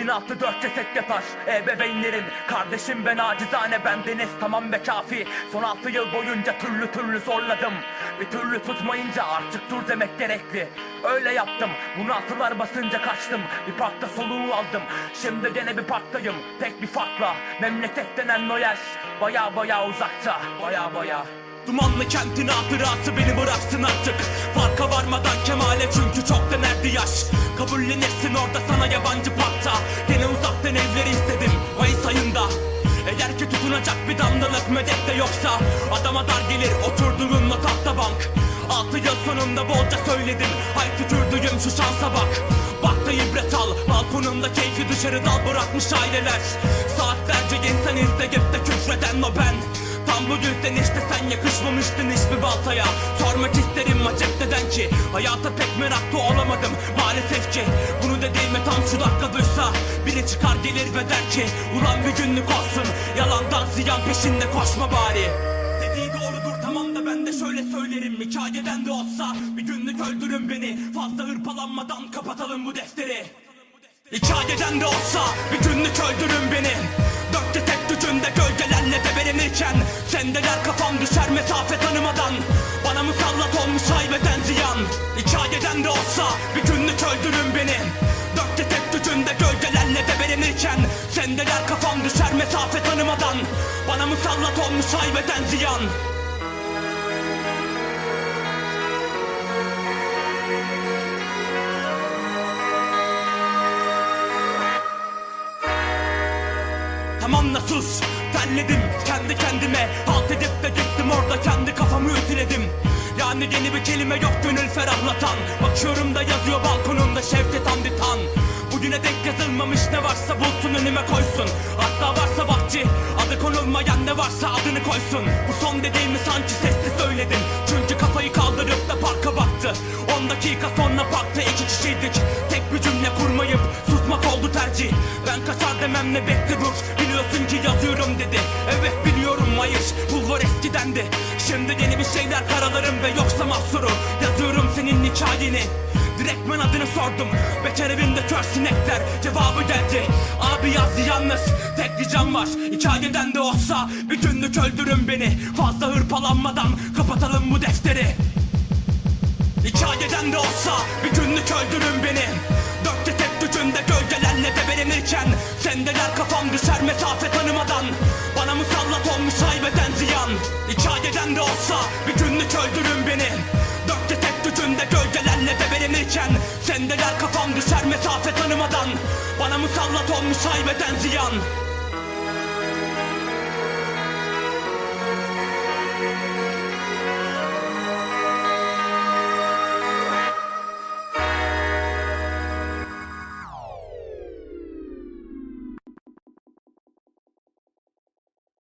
1006 4 ceset yatar ebeveynlerin. Kardeşim ben acizane, bendeniz tamam ve kafi. Son 6 yıl boyunca türlü zorladım. Bir türlü tutmayınca artık dur demek gerekli. Öyle yaptım, bunu atılar basınca kaçtım. Bir parkta soluğu aldım, şimdi gene bir parktayım. Tek bir farkla, memleket denen o yer baya uzakta, baya. Dumanlı kentin hatırası beni bıraksın artık. Farka varmadan kemale, çünkü çok denerdi yaş. Kabullenirsin orada sana yabancı parkta. Gene uzaktan evleri istedim Mayıs ayında. Eğer ki tutunacak bir damlalık medet de yoksa, adama dar gelir oturduğunla tahta bank. 6 yıl sonunda bolca söyledim, hay tükürdüğüm şu şansa bak. Bak da ibret al, balkonunda keyfi dışarı dal bırakmış aileler. Saatlerce insan izleyip de küfreden o ben. Tam bu yüzden işte sen yakışmamıştın hiçbir baltaya. Sormak isterim acep neden ki hayata pek meraklı olamadım maalesef ki. Bunu dediğime tam şu dakika duysa biri çıkar gelir ve der ki ulan bir günlük olsun, yalandan ziyan peşinde koşma bari. Dediği doğrudur tamam da ben de şöyle söylerim, hikayeden de olsa bir günlük öldürün beni. Fazla hırpalanmadan kapatalım bu defteri. Hikayeden de olsa bir günlük öldürün beni. Dörtte tek gücünde gölgelerle debelenirken, sendeler kafam düşer mesafe tanımadan. Bana musallat olmuş haybeden ziyan. Hikayeden de olsa bir günlük öldürün beni. Dörtte tek gücünde gölgelerle debelenirken, sendeler kafam düşer mesafe tanımadan. Bana musallat olmuş haybeden ziyan. Tamam da sus, terledim kendi kendime. Halt edip de gittim orada kendi kafamı ütüledim. Yani yeni bir kelime yok gönül ferahlatan. Bakıyorum da yazıyor balkonunda Şevket Hamdi Tan. Bugüne denk yazılmamış ne varsa bulsun önüme koysun. Hatta varsa vakti adı konulmayan ne varsa adını koysun. Bu son dediğimi sanki sesli söyledim, çünkü kafayı kaldırıp da parka baktı. 10 dakika sonra parkta 2 kişiydik. Tek bir cümle kurmayıp susmak oldu tercih. Ben kaçar dememle bekle dur, biliyorsun ki yazıyorum dedi. Evet biliyorum hayır, bulvar eskidendi. Şimdi yeni bir şeyler karalarım ve yoksa mahsuru. Yazıyorum senin hikayeni, direktmen adını sordum. Bekar evinde kör sinekler, cevabı geldi. Abi yazdı yalnız, tek ricam var. Hikayeden de olsa bir günlük öldürün beni. Fazla hırpalanmadan kapatalım bu defteri. Hikayeden de olsa bir günlük öldürün beni. Dörtte tek gücünde gölgelerle debelenirken, sendeler kafam düşer mesafe tanımadan. Bana musallat olmuş haybeden ziyan. Hikayeden de olsa bir günlük öldürün beni. Dörtte tek gücünde gölgelerle debelenirken, sendeler kafam düşer mesafe tanımadan. Bana musallat olmuş haybeden ziyan.